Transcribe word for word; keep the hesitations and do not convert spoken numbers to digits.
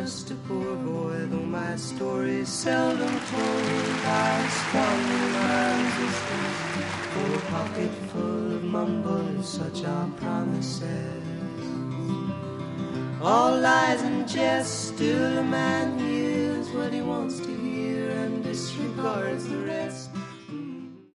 just a poor boy, though my story's seldom told. I strong in my resistance, for a pocket full of mumbles, such are promises. All lies and jest, still a man hears what he wants to hear and disregards the rest.